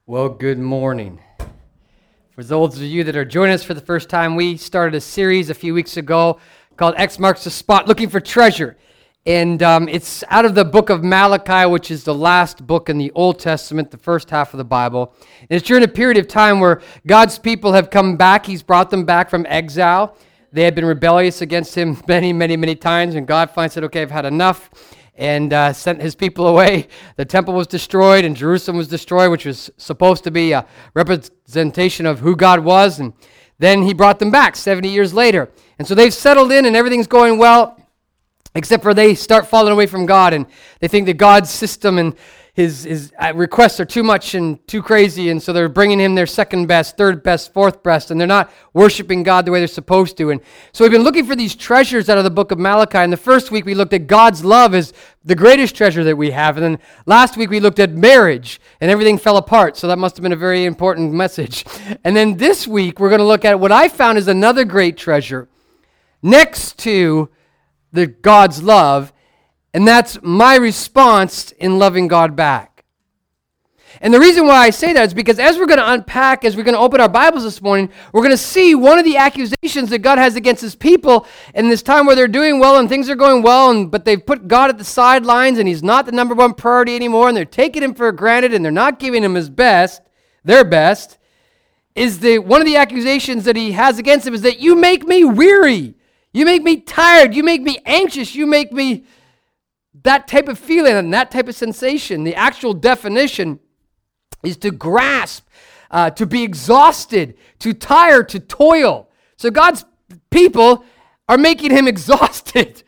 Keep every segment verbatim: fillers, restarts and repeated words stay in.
Well, good morning. For those of you that are joining us for the first time, we started a series a few weeks ago called X Marks the Spot, Looking for Treasure. And um, it's out of the book of Malachi, which is the last book in the Old Testament, the first half of the Bible. And it's during a period of time where God's people have come back. He's brought them back from exile. They had been rebellious against him many, many, many times. And God finally said, okay, I've had enough. And uh, sent his people away. The temple was destroyed and Jerusalem was destroyed, which was supposed to be a representation of who God was. And then he brought them back seventy years later. And so they've settled in and everything's going well, except for they start falling away from God. And they think that God's system and his, his requests are too much and too crazy. And so they're bringing him their second best, third best, fourth best. And they're not worshiping God the way they're supposed to. And so we've been looking for these treasures out of the book of Malachi. And the first week we looked at God's love as the greatest treasure that we have. And then last week we looked at marriage and everything fell apart. So that must have been a very important message. And then this week we're going to look at what I found is another great treasure next to the God's love. And that's my response in loving God back. And the reason why I say that is because as we're going to unpack, as we're going to open our Bibles this morning, we're going to see one of the accusations that God has against his people in this time where they're doing well and things are going well, and but they've put God at the sidelines and he's not the number one priority anymore, and they're taking him for granted and they're not giving him his best, their best, is the one of the accusations that he has against him is that you make me weary, you make me tired, you make me anxious, you make me that type of feeling and that type of sensation. The actual definition is to grasp, uh, to be exhausted, to tire, to toil. So God's people are making him exhausted.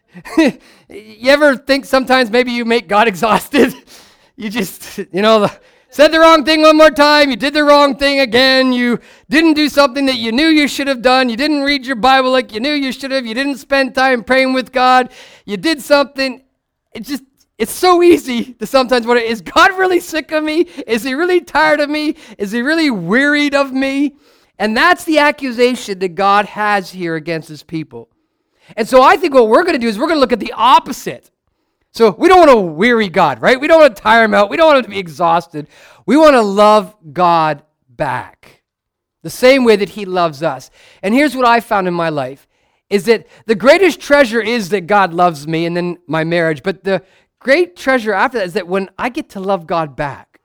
You ever think sometimes maybe you make God exhausted? You just, you know, said the wrong thing one more time, you did the wrong thing again, you didn't do something that you knew you should have done, you didn't read your Bible like you knew you should have, you didn't spend time praying with God, you did something. It's just, it's so easy to sometimes wonder, is God really sick of me? Is he really tired of me? Is he really wearied of me? And that's the accusation that God has here against his people. And so I think what we're going to do is we're going to look at the opposite. So we don't want to weary God, right? We don't want to tire him out. We don't want him to be exhausted. We want to love God back the same way that he loves us. And here's what I found in my life. Is that the greatest treasure is that God loves me and then my marriage. But the great treasure after that is that when I get to love God back.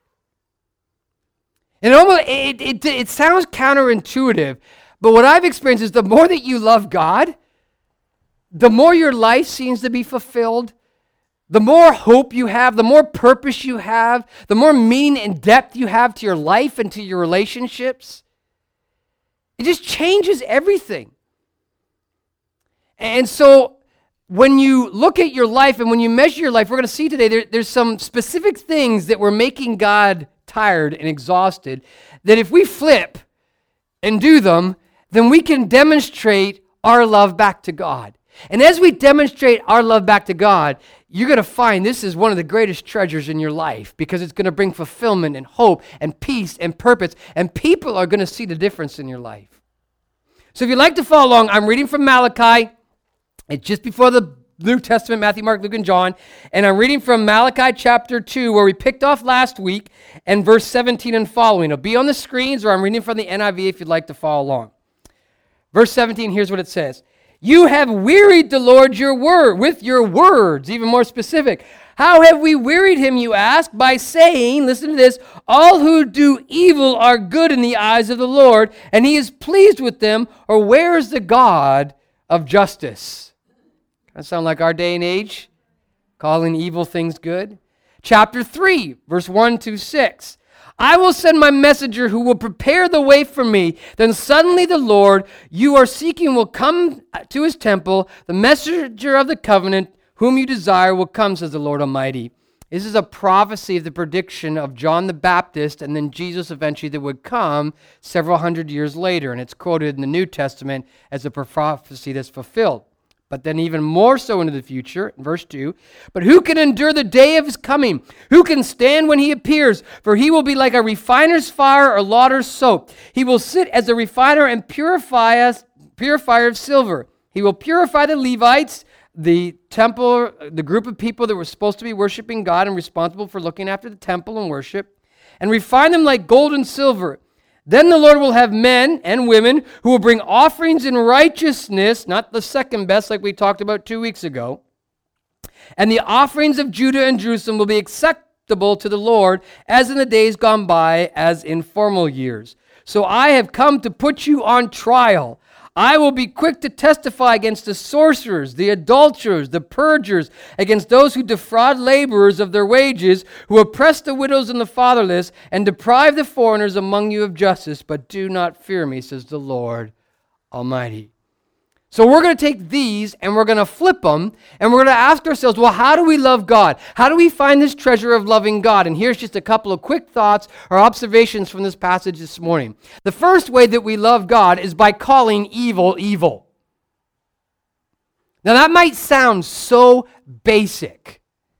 And it, almost, it, it, it sounds counterintuitive, but what I've experienced is the more that you love God, the more your life seems to be fulfilled, the more hope you have, the more purpose you have, the more meaning and depth you have to your life and to your relationships. It just changes everything. And so when you look at your life and when you measure your life, we're going to see today there, there's some specific things that were making God tired and exhausted that if we flip and do them, then we can demonstrate our love back to God. And as we demonstrate our love back to God, you're going to find this is one of the greatest treasures in your life because it's going to bring fulfillment and hope and peace and purpose, and people are going to see the difference in your life. So if you'd like to follow along, I'm reading from Malachi. It's just before the New Testament, Matthew, Mark, Luke, and John. And I'm reading from Malachi chapter two, where we picked off last week, and verse seventeen and following. It'll be on the screens, or I'm reading from the N I V if you'd like to follow along. Verse seventeen, here's what it says. You have wearied the Lord your word with your words, even more specific. How have we wearied him, you ask? By saying, listen to this, all who do evil are good in the eyes of the Lord, and he is pleased with them, or where is the God of justice? That sound like our day and age, calling evil things good. Chapter three, verse one to six. I will send my messenger who will prepare the way for me. Then suddenly the Lord you are seeking will come to his temple. The messenger of the covenant whom you desire will come, says the Lord Almighty. This is a prophecy of the prediction of John the Baptist and then Jesus eventually that would come several hundred years later. And it's quoted in the New Testament as a prophecy that's fulfilled. But then even more so into the future, verse two, but who can endure the day of his coming? Who can stand when he appears? For he will be like a refiner's fire or lauder's soap. He will sit as a refiner and purify us, purifier of silver. He will purify the Levites, the temple, the group of people that were supposed to be worshiping God and responsible for looking after the temple and worship. and refine them like gold and silver. Then the Lord will have men and women who will bring offerings in righteousness, not the second best like we talked about two weeks ago. And the offerings of Judah and Jerusalem will be acceptable to the Lord, as in the days gone by, as in former years. So I have come to put you on trial. I will be quick to testify against the sorcerers, the adulterers, the purgers, against those who defraud laborers of their wages, who oppress the widows and the fatherless, and deprive the foreigners among you of justice. But do not fear me, says the Lord Almighty. So we're going to take these and we're going to flip them, and we're going to ask ourselves, well, how do we love God? How do we find this treasure of loving God? And here's just a couple of quick thoughts or observations from this passage this morning. The first way that we love God is by calling evil, evil. Now that might sound so basic,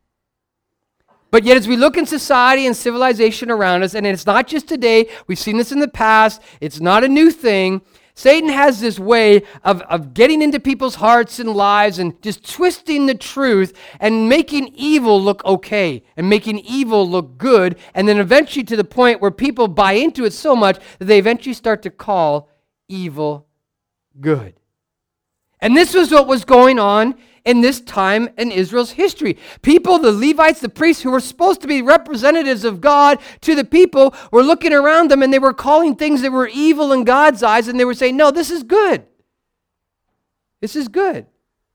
but yet as we look in society and civilization around us, and it's not just today, we've seen this in the past, it's not a new thing, Satan has this way of, of getting into people's hearts and lives and just twisting the truth and making evil look okay and making evil look good, and then eventually to the point where people buy into it so much that they eventually start to call evil good. And this was what was going on in this time in Israel's history. People, the Levites, the priests, who were supposed to be representatives of God to the people, were looking around them and they were calling things that were evil in God's eyes, and they were saying, no, this is good. This is good.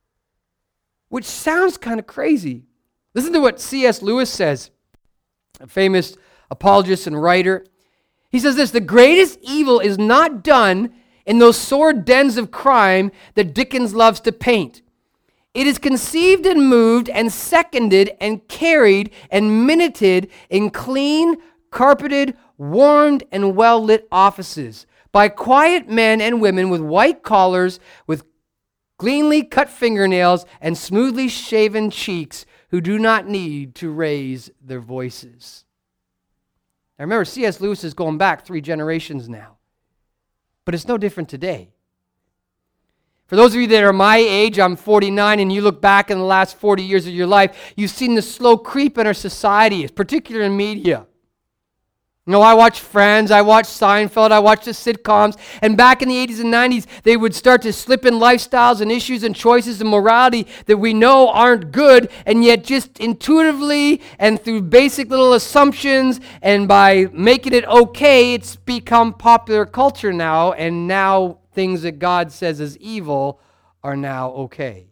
Which sounds kind of crazy. Listen to what C S Lewis says, a famous apologist and writer. He says this: the greatest evil is not done in those sordid dens of crime that Dickens loves to paint. It is conceived and moved and seconded and carried and minuted in clean, carpeted, warmed, and well-lit offices by quiet men and women with white collars, with cleanly cut fingernails, and smoothly shaven cheeks, who do not need to raise their voices. Now remember, C S Lewis is going back three generations now, but it's no different today. For those of you that are my age, I'm forty-nine, and you look back in the last forty years of your life, you've seen the slow creep in our society, particularly in media. You know, I watch Friends, I watch Seinfeld, I watch the sitcoms, and back in the eighties and nineties, they would start to slip in lifestyles and issues and choices and morality that we know aren't good, and yet just intuitively and through basic little assumptions and by making it okay, it's become popular culture now, and now things that God says is evil are now okay.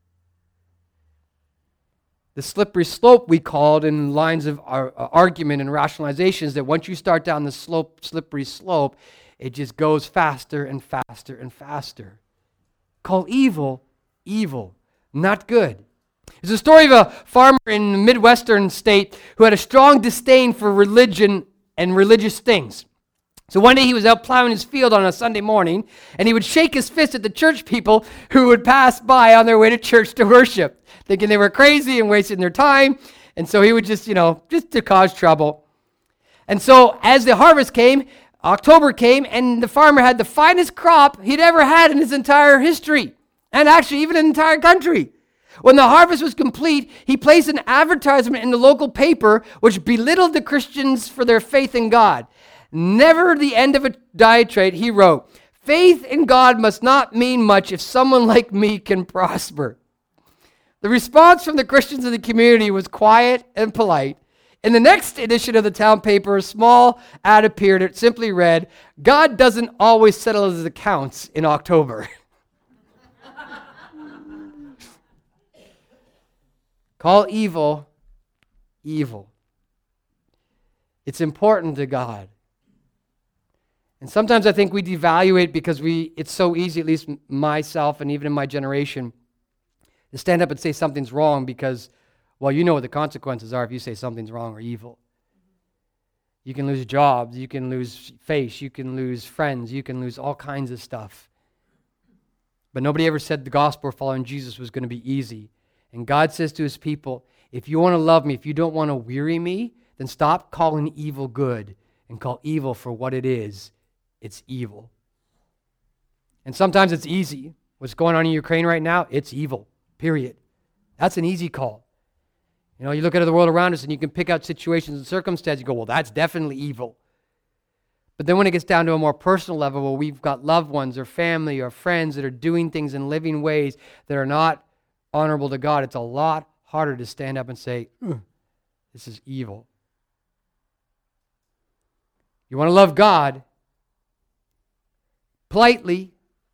The slippery slope, we call it in lines of our, uh, argument and rationalization, is that once you start down the slope, slippery slope, it just goes faster and faster and faster. Call evil, evil, not good. There's a story of a farmer in the Midwestern state who had a strong disdain for religion and religious things. So one day he was out plowing his field on a Sunday morning, and he would shake his fist at the church people who would pass by on their way to church to worship, thinking they were crazy and wasting their time. And so he would just, you know, just to cause trouble. And so as the harvest came, October came, and the farmer had the finest crop he'd ever had in his entire history, and actually even in the entire country. When the harvest was complete, he placed an advertisement in the local paper which belittled the Christians for their faith in God. Never the end of a diatribe, he wrote, "Faith in God must not mean much if someone like me can prosper." The response from the Christians in the community was quiet and polite. In the next edition of the town paper, a small ad appeared. It simply read, "God doesn't always settle his accounts in October." Call evil, evil. It's important to God. And sometimes I think we devaluate because we it's so easy, at least myself and even in my generation, to stand up and say something's wrong because, well, you know what the consequences are if you say something's wrong or evil. You can lose jobs, you can lose face, you can lose friends, you can lose all kinds of stuff. But nobody ever said the gospel following Jesus was going to be easy. And God says to his people, if you want to love me, if you don't want to weary me, then stop calling evil good and call evil for what it is. It's evil. And sometimes it's easy. What's going on in Ukraine right now, it's evil, period. That's an easy call. You know, you look at the world around us and you can pick out situations and circumstances. You go, well, that's definitely evil. But then when it gets down to a more personal level where we've got loved ones or family or friends that are doing things in living ways that are not honorable to God, it's a lot harder to stand up and say, this is evil. You want to love God politely,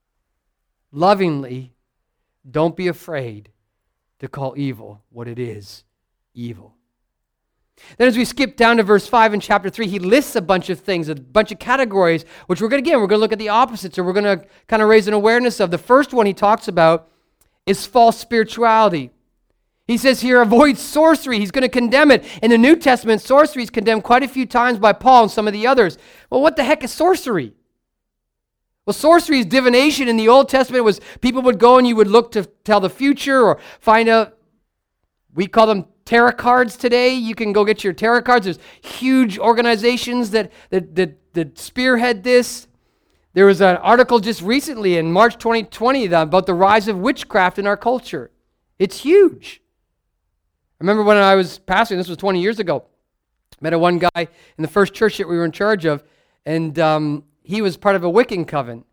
lovingly. Don't be afraid to call evil what it is, evil. Then as we skip down to verse five in chapter three, he lists a bunch of things, a bunch of categories, which we're going to, again, we're going to look at the opposites, or we're going to kind of raise an awareness of. The first one he talks about is false spirituality. He says here, avoid sorcery. He's going to condemn it. In the New Testament, sorcery is condemned quite a few times by Paul and some of the others. Well, what the heck is sorcery? Well, sorcery is divination. In the Old Testament, it was people would go and you would look to tell the future or find out, we call them tarot cards today. You can go get your tarot cards. There's huge organizations that, that, that, that spearhead this. There was an article just recently in March twenty twenty about the rise of witchcraft in our culture. It's huge. I remember when I was pastoring, this was twenty years ago, met a one guy in the first church that we were in charge of, and um, he was part of a Wiccan coven.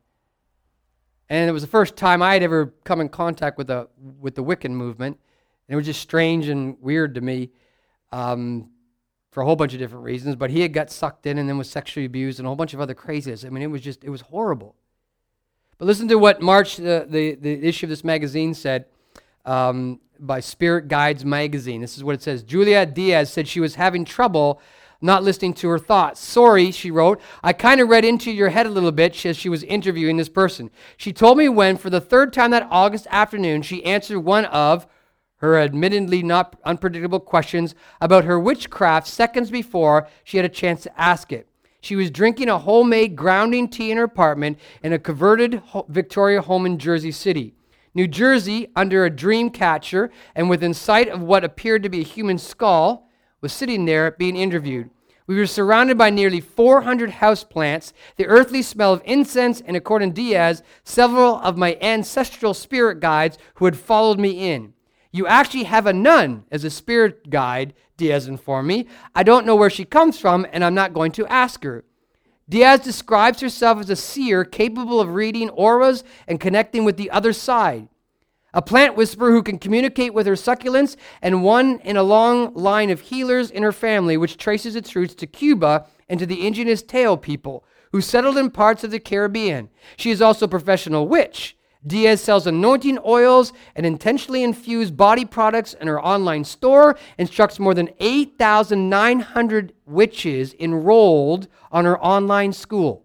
And it was the first time I had ever come in contact with, a, with the Wiccan movement. And it was just strange and weird to me um, for a whole bunch of different reasons. But he had got sucked in and then was sexually abused and a whole bunch of other craziness. I mean, it was just, it was horrible. But listen to what March, the, the, the issue of this magazine said um, by Spirit Guides magazine. This is what it says. Julia Diaz said she was having trouble not listening to her thoughts. Sorry, she wrote, I kind of read into your head a little bit as she was interviewing this person. She told me when, for the third time that August afternoon, she answered one of her admittedly not unpredictable questions about her witchcraft seconds before she had a chance to ask it. She was drinking a homemade grounding tea in her apartment in a converted Victoria home in Jersey City, New Jersey, under a dream catcher, and within sight of what appeared to be a human skull, was sitting there being interviewed. We were surrounded by nearly four hundred houseplants, the earthly smell of incense, and according to Diaz, several of my ancestral spirit guides who had followed me in. You actually have a nun as a spirit guide, Diaz informed me. I don't know where she comes from, and I'm not going to ask her. Diaz describes herself as a seer capable of reading auras and connecting with the other side. A plant whisperer who can communicate with her succulents, and one in a long line of healers in her family, which traces its roots to Cuba and to the indigenous Tayo people, who settled in parts of the Caribbean. She is also a professional witch. Diaz sells anointing oils and intentionally infused body products in her online store, instructs more than eight thousand nine hundred witches enrolled on her online school.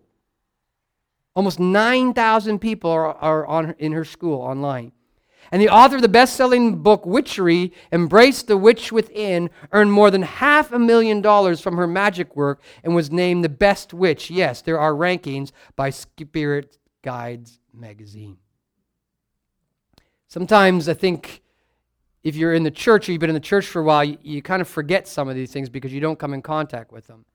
Almost nine thousand people are, are on, in her school online. And the author of the best-selling book, Witchery, Embrace the Witch Within, earned more than half a million dollars from her magic work and was named the best witch. Yes, there are rankings by Spirit Guides magazine. Sometimes I think if you're in the church or you've been in the church for a while, you, you kind of forget some of these things because you don't come in contact with them.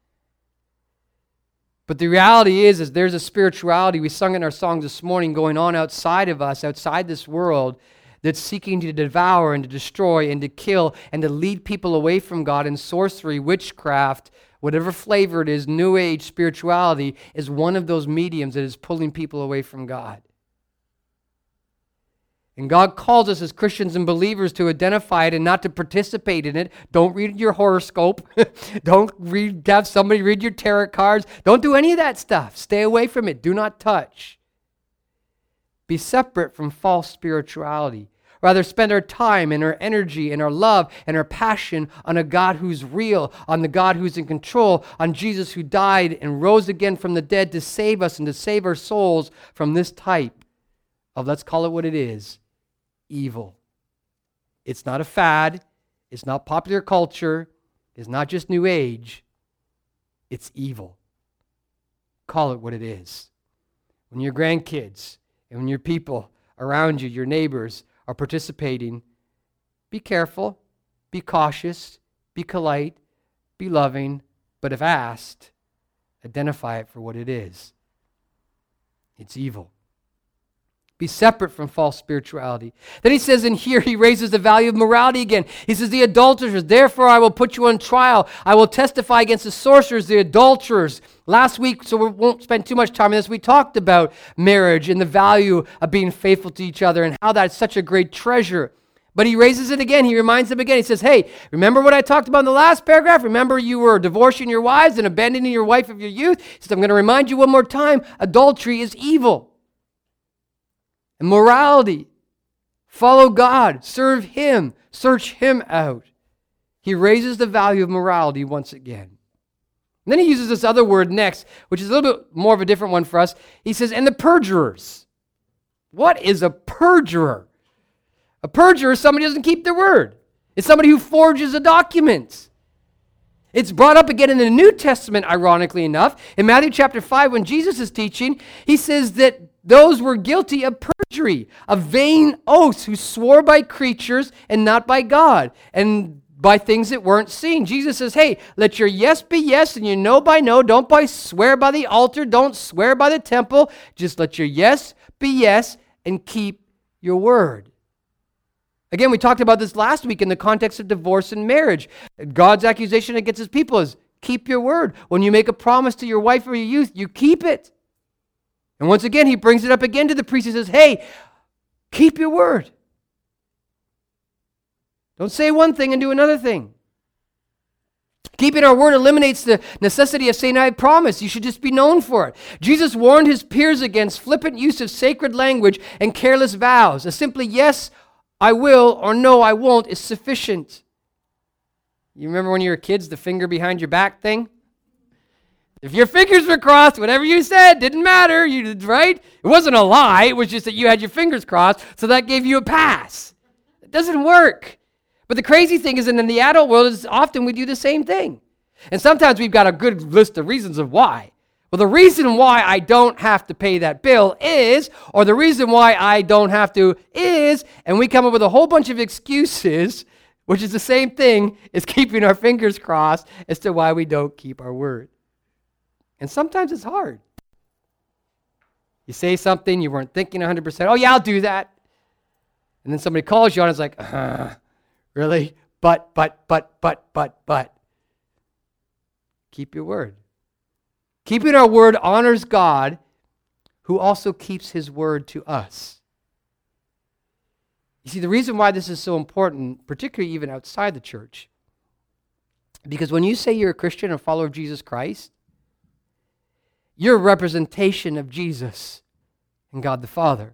But the reality is, is there's a spirituality, we sung in our songs this morning, going on outside of us, outside this world, that's seeking to devour and to destroy and to kill and to lead people away from God. And sorcery, witchcraft, whatever flavor it is, New Age spirituality is one of those mediums that is pulling people away from God. And God calls us as Christians and believers to identify it and not to participate in it. Don't read your horoscope. Don't read, have somebody read your tarot cards. Don't do any of that stuff. Stay away from it. Do not touch. Be separate from false spirituality. Rather, spend our time and our energy and our love and our passion on a God who's real, on the God who's in control, on Jesus who died and rose again from the dead to save us and to save our souls from this type of, let's call it what it is, evil. It's not a fad. It's not popular culture. It's not just New Age. It's evil. Call it what it is. When your grandkids and when your people around you, your neighbors, are participating, be careful, be cautious, be polite, be loving, but if asked, identify it for what it is. It's evil. Be separate from false spirituality. Then he says in here, he raises the value of morality again. He says, the adulterers, therefore I will put you on trial. I will testify against the sorcerers, the adulterers. Last week, so we won't spend too much time on this, we talked about marriage and the value of being faithful to each other and how that's such a great treasure. But he raises it again. He reminds them again. He says, hey, remember what I talked about in the last paragraph? Remember you were divorcing your wives and abandoning your wife of your youth? He says, I'm going to remind you one more time, adultery is evil. And morality, follow God, serve Him, search Him out. He raises the value of morality once again. And then he uses this other word next, which is a little bit more of a different one for us. He says, and the perjurers. What is a perjurer? A perjurer is somebody who doesn't keep their word. It's somebody who forges a document. It's brought up again in the New Testament, ironically enough. In Matthew chapter five, when Jesus is teaching, he says that those were guilty of perjury, of vain oaths, who swore by creatures and not by God, and by things that weren't seen. Jesus says, hey, let your yes be yes and your no by no. Don't by swear by the altar. Don't swear by the temple. Just let your yes be yes and keep your word. Again, we talked about this last week in the context of divorce and marriage. God's accusation against his people is keep your word. When you make a promise to your wife or your youth, you keep it. And once again, he brings it up again to the priest. He says, hey, keep your word. Don't say one thing and do another thing. Keeping our word eliminates the necessity of saying, I promise. You should just be known for it. Jesus warned his peers against flippant use of sacred language and careless vows. A simply yes, I will, or no, I won't is sufficient. You remember when you were kids, the finger behind your back thing? If your fingers were crossed, whatever you said didn't matter, you did, right? It wasn't a lie, it was just that you had your fingers crossed, so that gave you a pass. It doesn't work. But the crazy thing is, in the adult world, is often we do the same thing. And sometimes we've got a good list of reasons of why. Well, the reason why I don't have to pay that bill is, or the reason why I don't have to is, and we come up with a whole bunch of excuses, which is the same thing as keeping our fingers crossed as to why we don't keep our word. And sometimes it's hard. You say something, you weren't thinking one hundred percent, oh yeah, I'll do that. And then somebody calls you on, it's like, uh, really? But, but, but, but, but, but. Keep your word. Keeping our word honors God, who also keeps his word to us. You see, the reason why this is so important, particularly even outside the church, because when you say you're a Christian, a follower of Jesus Christ, you're a representation of Jesus and God the Father.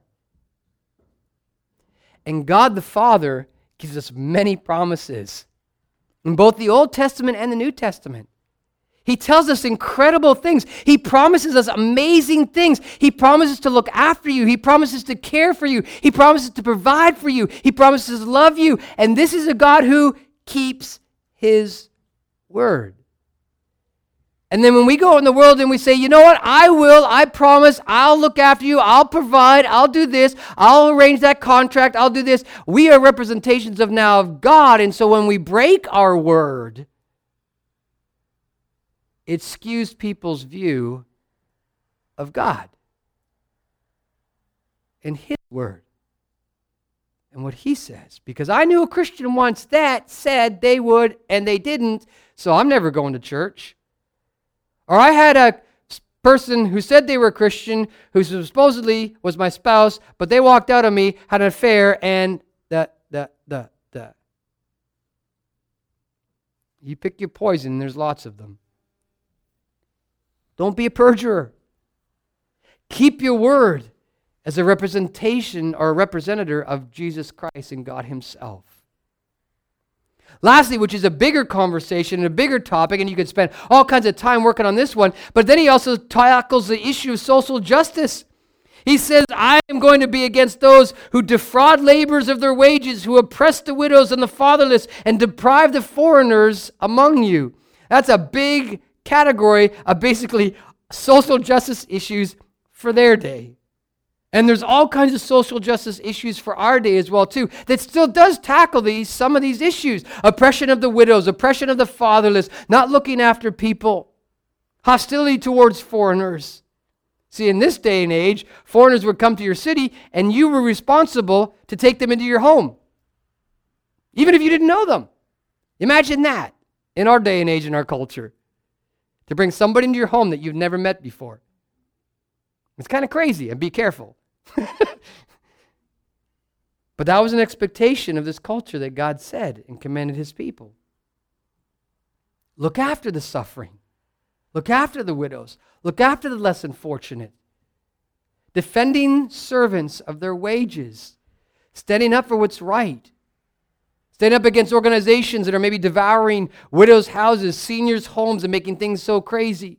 And God the Father gives us many promises in both the Old Testament and the New Testament. He tells us incredible things. He promises us amazing things. He promises to look after you. He promises to care for you. He promises to provide for you. He promises to love you. And this is a God who keeps his word. And then when we go out in the world and we say, you know what, I will, I promise, I'll look after you, I'll provide, I'll do this, I'll arrange that contract, I'll do this. We are representations of now of God. And so when we break our word, it skews people's view of God and his word and what he says. Because I knew a Christian once that said they would and they didn't, so I'm never going to church. Or I had a person who said they were a Christian, who supposedly was my spouse, but they walked out on me, had an affair, and the, the, the, the. You pick your poison, there's lots of them. Don't be a perjurer. Keep your word as a representation or a representative of Jesus Christ and God himself. Lastly, which is a bigger conversation and a bigger topic, and you could spend all kinds of time working on this one, but then he also tackles the issue of social justice. He says, I am going to be against those who defraud laborers of their wages, who oppress the widows and the fatherless, and deprive the foreigners among you. That's a big category of basically social justice issues for their day. And there's all kinds of social justice issues for our day as well, too, that still does tackle these, some of these issues. Oppression of the widows, oppression of the fatherless, not looking after people, hostility towards foreigners. See, in this day and age, foreigners would come to your city and you were responsible to take them into your home, even if you didn't know them. Imagine that in our day and age, in our culture, to bring somebody into your home that you've never met before. It's kind of crazy, and be careful. But that was an expectation of this culture that God said and commanded his people. Look after the suffering. Look after the widows. Look after the less unfortunate. Defending servants of their wages. Standing up for what's right. Standing up against organizations that are maybe devouring widows' houses, seniors' homes, and making things so crazy.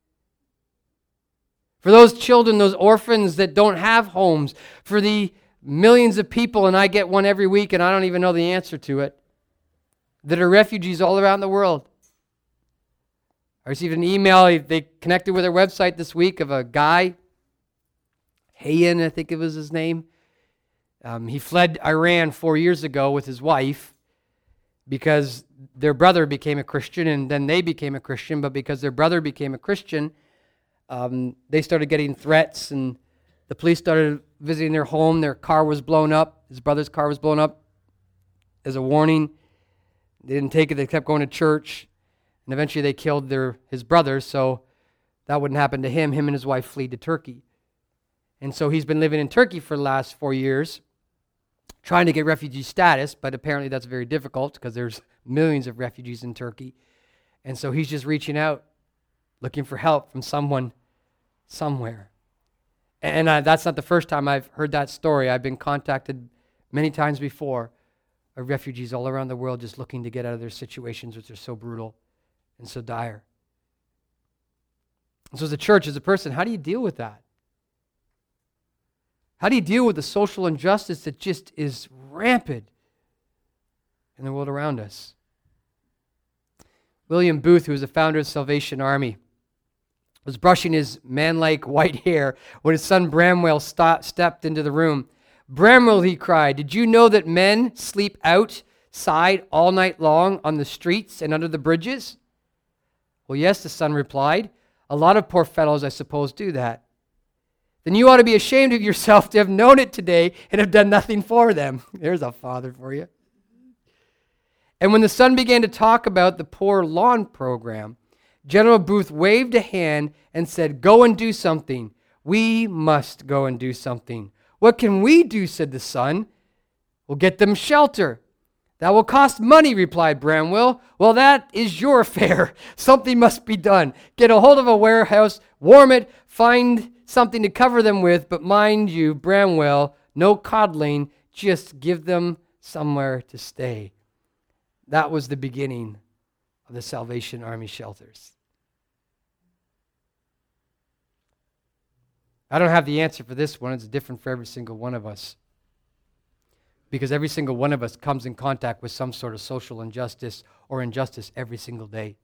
For those children, those orphans that don't have homes. For the millions of people, and I get one every week and I don't even know the answer to it, that are refugees all around the world. I received an email, they connected with our website this week, of a guy, Hayan, I think it was his name. Um, he fled Iran four years ago with his wife because their brother became a Christian, and then they became a Christian, but because their brother became a Christian, um, they started getting threats, and the police started visiting their home. Their car was blown up. His brother's car was blown up as a warning. They didn't take it. They kept going to church. And eventually they killed their his brother, so that wouldn't happen to him. Him and his wife fled to Turkey. And so he's been living in Turkey for the last four years, trying to get refugee status, but apparently that's very difficult because there's millions of refugees in Turkey. And so he's just reaching out, looking for help from someone somewhere. And uh, that's not the first time I've heard that story. I've been contacted many times before of refugees all around the world just looking to get out of their situations, which are so brutal and so dire. And so as a church, as a person, how do you deal with that? How do you deal with the social injustice that just is rampant in the world around us? William Booth, who was the founder of Salvation Army, was brushing his man-like white hair when his son Bramwell st- stepped into the room. "Bramwell," he cried, "did you know that men sleep outside all night long on the streets and under the bridges?" "Well, yes," the son replied. "A lot of poor fellows, I suppose, do that." "Then you ought to be ashamed of yourself to have known it today and have done nothing for them." There's a father for you. And when the son began to talk about the Poor Lawn Program, General Booth waved a hand and said, "Go and do something. We must go and do something." "What can we do?" said the son. "We'll get them shelter." "That will cost money," replied Bramwell. "Well, that is your affair. Something must be done. Get a hold of a warehouse, warm it, find something to cover them with, but mind you, Bramwell, no coddling, just give them somewhere to stay." That was the beginning of the Salvation Army shelters. I don't have the answer for this one. It's different for every single one of us. Because every single one of us comes in contact with some sort of social injustice or injustice every single day.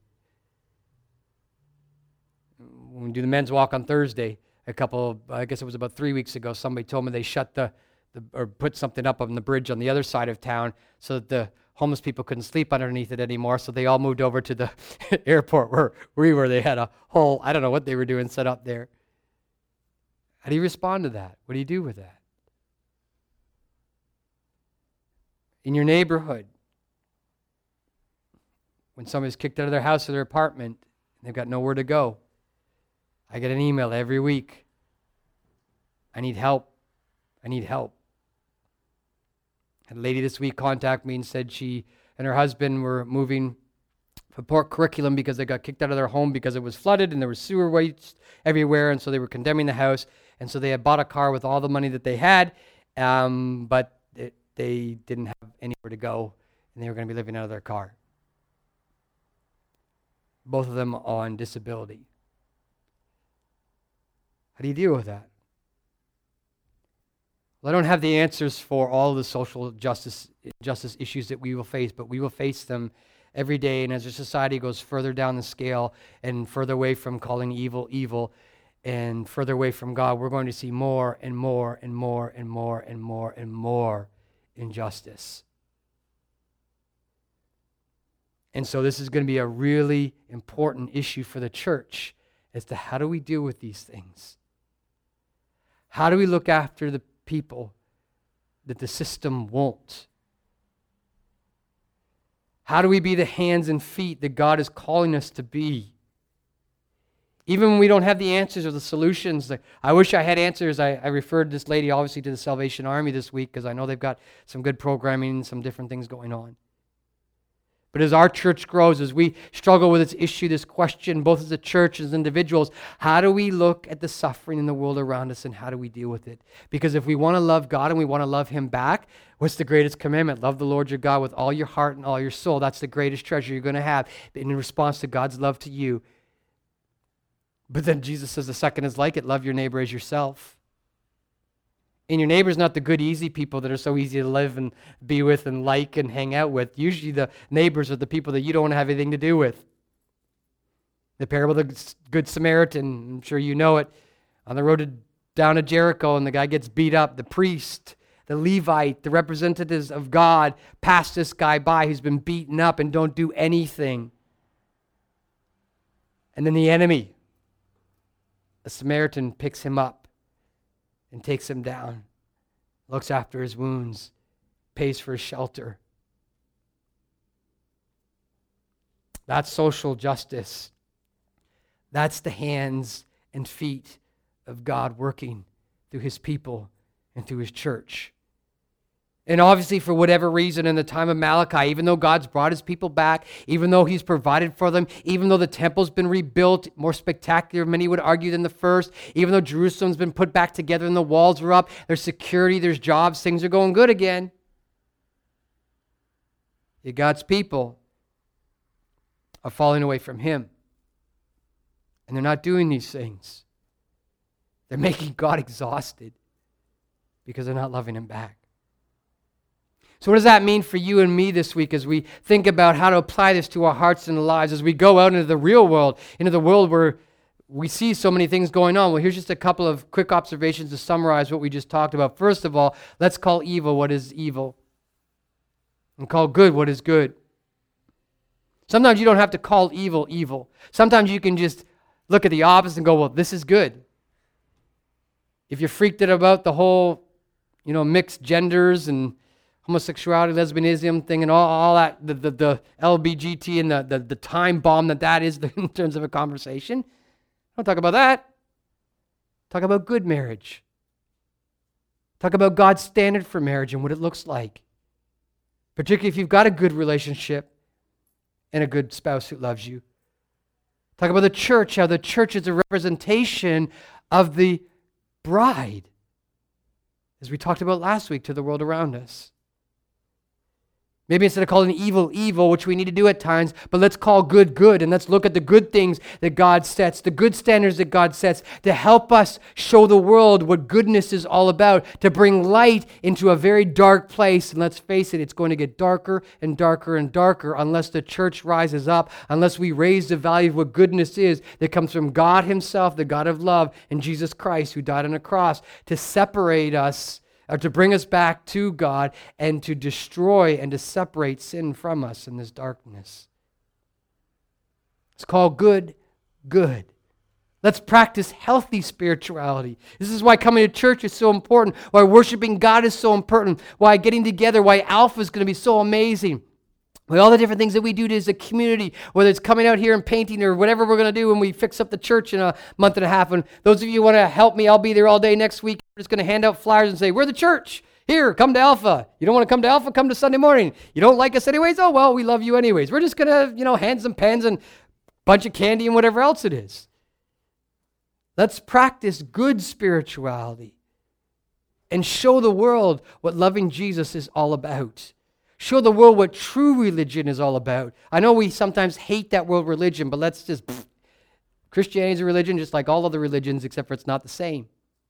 When we do the men's walk on Thursday, a couple, I guess it was about three weeks ago, somebody told me they shut the, the or put something up on the bridge on the other side of town so that the homeless people couldn't sleep underneath it anymore, so they all moved over to the airport where we were. They had a whole, I don't know what they were doing, set up there. How do you respond to that? What do you do with that? In your neighborhood, when somebody's kicked out of their house or their apartment, and they've got nowhere to go, I get an email every week. I need help. I need help. I had a lady this week contact me and said she and her husband were moving for Port Curriculum because they got kicked out of their home because it was flooded and there was sewer waste everywhere, and so they were condemning the house, and so they had bought a car with all the money that they had, um, but it, they didn't have anywhere to go, and they were going to be living out of their car. Both of them on disability. How do you deal with that? Well, I don't have the answers for all of the social justice justice issues that we will face, but we will face them every day. And as our society goes further down the scale and further away from calling evil evil and further away from God, we're going to see more and more and more and more and more and more injustice. And so this is going to be a really important issue for the church as to how do we deal with these things. How do we look after the people that the system won't? How do we be the hands and feet that God is calling us to be? Even when we don't have the answers or the solutions. Like, I wish I had answers. I, I referred this lady obviously to the Salvation Army this week because I know they've got some good programming and some different things going on. But as our church grows, as we struggle with this issue, this question, both as a church and as individuals, how do we look at the suffering in the world around us and how do we deal with it? Because if we want to love God and we want to love Him back, what's the greatest commandment? Love the Lord your God with all your heart and all your soul. That's the greatest treasure you're going to have in response to God's love to you. But then Jesus says the second is like it, love your neighbor as yourself. And your neighbor's not the good, easy people that are so easy to live and be with and like and hang out with. Usually the neighbors are the people that you don't want to have anything to do with. The parable of the Good Samaritan, I'm sure you know it, on the road to, down to Jericho, and the guy gets beat up. The priest, the Levite, the representatives of God pass this guy by who's been beaten up and don't do anything. And then the enemy, the Samaritan, picks him up and takes him down, looks after his wounds, pays for his shelter. That's social justice. That's the hands and feet of God working through His people and through His church. And obviously, for whatever reason, in the time of Malachi, even though God's brought His people back, even though He's provided for them, even though the temple's been rebuilt, more spectacular, many would argue, than the first, even though Jerusalem's been put back together and the walls are up, there's security, there's jobs, things are going good again. Yet God's people are falling away from Him. And they're not doing these things. They're making God exhausted because they're not loving Him back. So what does that mean for you and me this week as we think about how to apply this to our hearts and lives, as we go out into the real world, into the world where we see so many things going on? Well, here's just a couple of quick observations to summarize what we just talked about. First of all, let's call evil what is evil, and call good what is good. Sometimes you don't have to call evil evil. Sometimes you can just look at the opposite and go, well, this is good. If you're freaked out about the whole, you know, mixed genders and homosexuality, lesbianism thing, and all, all that, the, the, the L B G T and the, the, the time bomb that that is in terms of a conversation. Don't talk about that. Talk about good marriage. Talk about God's standard for marriage and what it looks like. Particularly if you've got a good relationship and a good spouse who loves you. Talk about the church, how the church is a representation of the bride, as we talked about last week, to the world around us. Maybe instead of calling evil evil, which we need to do at times, but let's call good good, and let's look at the good things that God sets, the good standards that God sets, to help us show the world what goodness is all about, to bring light into a very dark place. And let's face it, it's going to get darker and darker and darker unless the church rises up, unless we raise the value of what goodness is that comes from God Himself, the God of love, and Jesus Christ, who died on a cross to separate us, or to bring us back to God, and to destroy and to separate sin from us in this darkness. It's called good, good. Let's practice healthy spirituality. This is why coming to church is so important, why worshiping God is so important, why getting together, why Alpha is going to be so amazing. With all the different things that we do as a community, whether it's coming out here and painting or whatever we're going to do when we fix up the church in a month and a half. And those of you who want to help me, I'll be there all day next week. I'm just going to hand out flyers and say, we're the church. Here, come to Alpha. You don't want to come to Alpha? Come to Sunday morning. You don't like us anyways? Oh, well, we love you anyways. We're just going to, you know, hand some pens and a bunch of candy and whatever else it is. Let's practice good spirituality and show the world what loving Jesus is all about. Show the world what true religion is all about. I know we sometimes hate that word religion, but let's just, pfft. Christianity is a religion just like all other religions, except for it's not the same.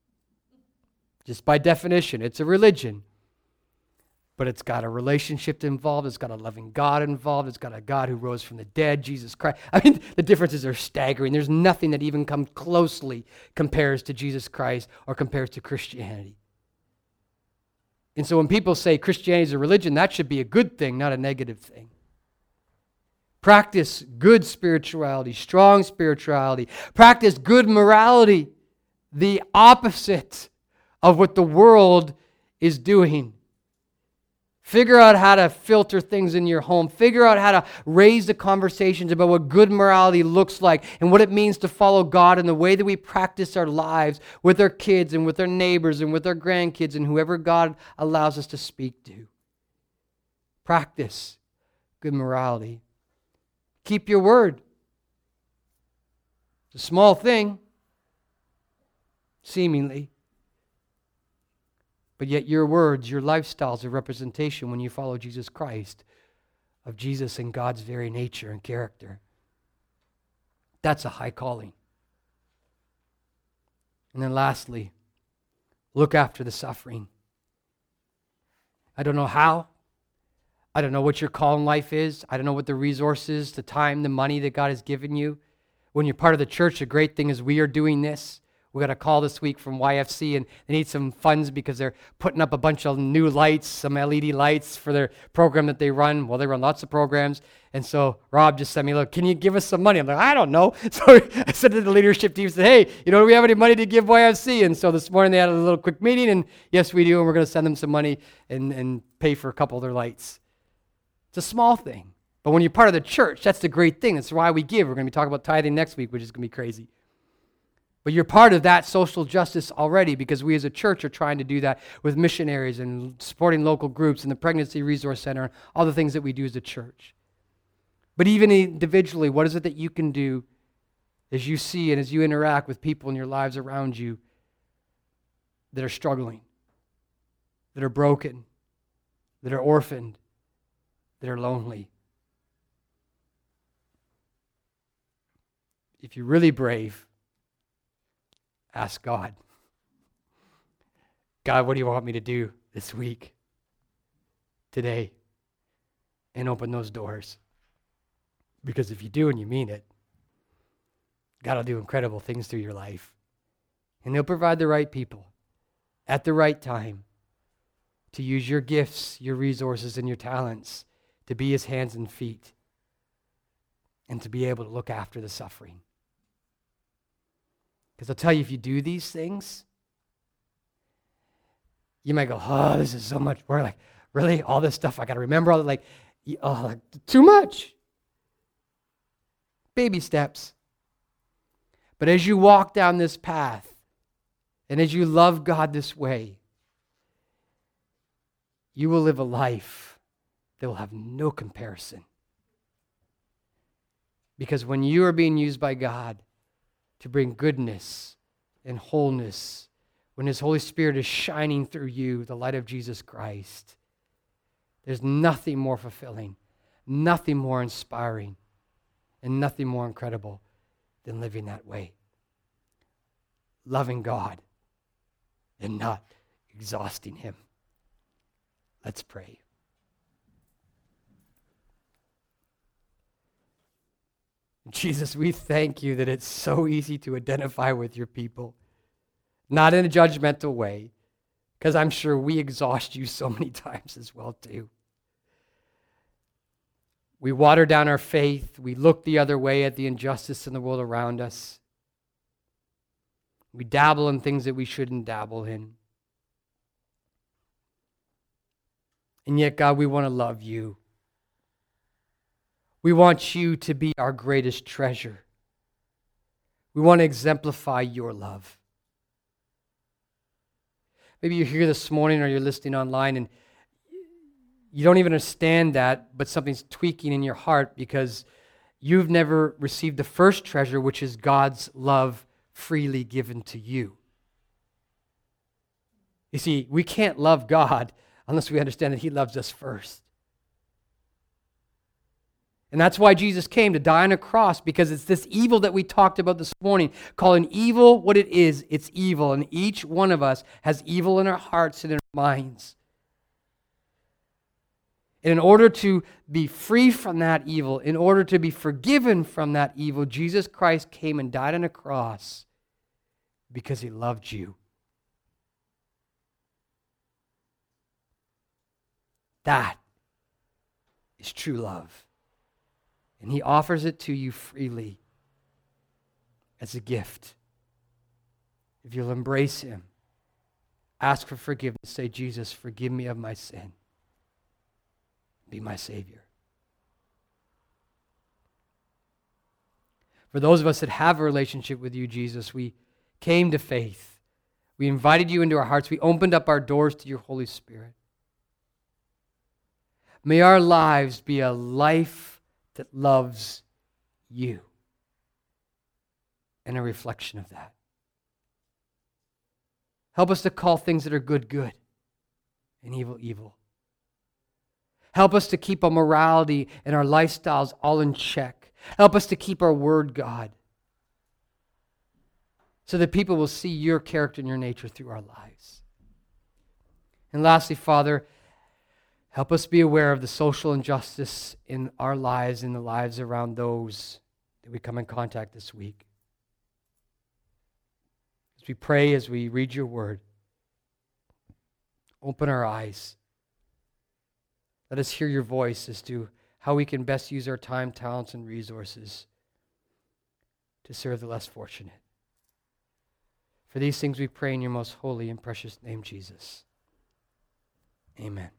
Just by definition, it's a religion. But it's got a relationship involved. It's got a loving God involved. It's got a God who rose from the dead, Jesus Christ. I mean, the differences are staggering. There's nothing that even comes closely compares to Jesus Christ or compares to Christianity. And so when people say Christianity is a religion, that should be a good thing, not a negative thing. Practice good spirituality, strong spirituality. Practice good morality, the opposite of what the world is doing. Figure out how to filter things in your home. Figure out how to raise the conversations about what good morality looks like and what it means to follow God in the way that we practice our lives with our kids and with our neighbors and with our grandkids and whoever God allows us to speak to. Practice good morality. Keep your word. It's a small thing, seemingly. But yet your words, your lifestyles are representation when you follow Jesus Christ, of Jesus and God's very nature and character. That's a high calling. And then lastly, look after the suffering. I don't know how. I don't know what your call in life is. I don't know what the resources, the time, the money that God has given you. When you're part of the church, the great thing is we are doing this. We got a call this week from Y F C, and they need some funds because they're putting up a bunch of new lights, some L E D lights for their program that they run. Well, they run lots of programs. And so Rob just sent me, look, can you give us some money? I'm like, I don't know. So I said to the leadership team, said, hey, you know, do we have any money to give Y F C? And so this morning they had a little quick meeting, and yes, we do, and we're going to send them some money and, and pay for a couple of their lights. It's a small thing. But when you're part of the church, that's the great thing. That's why we give. We're going to be talking about tithing next week, which is going to be crazy. But you're part of that social justice already, because we as a church are trying to do that with missionaries and supporting local groups and the Pregnancy Resource Center and all the things that we do as a church. But even individually, what is it that you can do as you see and as you interact with people in your lives around you that are struggling, that are broken, that are orphaned, that are lonely? If you're really brave, ask God. God, what do you want me to do this week, today? And open those doors. Because if you do and you mean it, God will do incredible things through your life. And He'll provide the right people at the right time to use your gifts, your resources, and your talents to be His hands and feet and to be able to look after the suffering. Because I'll tell you, if you do these things, you might go, oh, this is so much work. Like, really? All this stuff? I got to remember all that? Like, oh, like, too much. Baby steps. But as you walk down this path, and as you love God this way, you will live a life that will have no comparison. Because when you are being used by God to bring goodness and wholeness, when His Holy Spirit is shining through you, the light of Jesus Christ, there's nothing more fulfilling, nothing more inspiring, and nothing more incredible than living that way. Loving God and not exhausting Him. Let's pray. Jesus, we thank you that it's so easy to identify with your people. Not in a judgmental way, because I'm sure we exhaust you so many times as well too. We water down our faith. We look the other way at the injustice in the world around us. We dabble in things that we shouldn't dabble in. And yet, God, we want to love you. We want you to be our greatest treasure. We want to exemplify your love. Maybe you're here this morning or you're listening online and you don't even understand that, but something's tweaking in your heart because you've never received the first treasure, which is God's love freely given to you. You see, we can't love God unless we understand that He loves us first. And that's why Jesus came to die on a cross, because it's this evil that we talked about this morning. Calling evil what it is, it's evil. And each one of us has evil in our hearts and in our minds. And in order to be free from that evil, in order to be forgiven from that evil, Jesus Christ came and died on a cross because He loved you. That is true love. And He offers it to you freely as a gift. If you'll embrace Him, Ask for forgiveness. Say, Jesus, forgive me of my sin. Be my Savior. For those of us that have a relationship with you, Jesus, we came to faith. We invited you into our hearts. We opened up our doors to your Holy Spirit. May our lives be a life that loves you and a reflection of that. Help us to call things that are good, good, and evil, evil. Help us to keep our morality and our lifestyles all in check. Help us to keep our word, God, so that people will see your character and your nature through our lives. And lastly, Father, help us be aware of the social injustice in our lives, in the lives around those that we come in contact this week. As we pray, as we read your word, open our eyes. Let us hear your voice as to how we can best use our time, talents, and resources to serve the less fortunate. For these things we pray in your most holy and precious name, Jesus. Amen.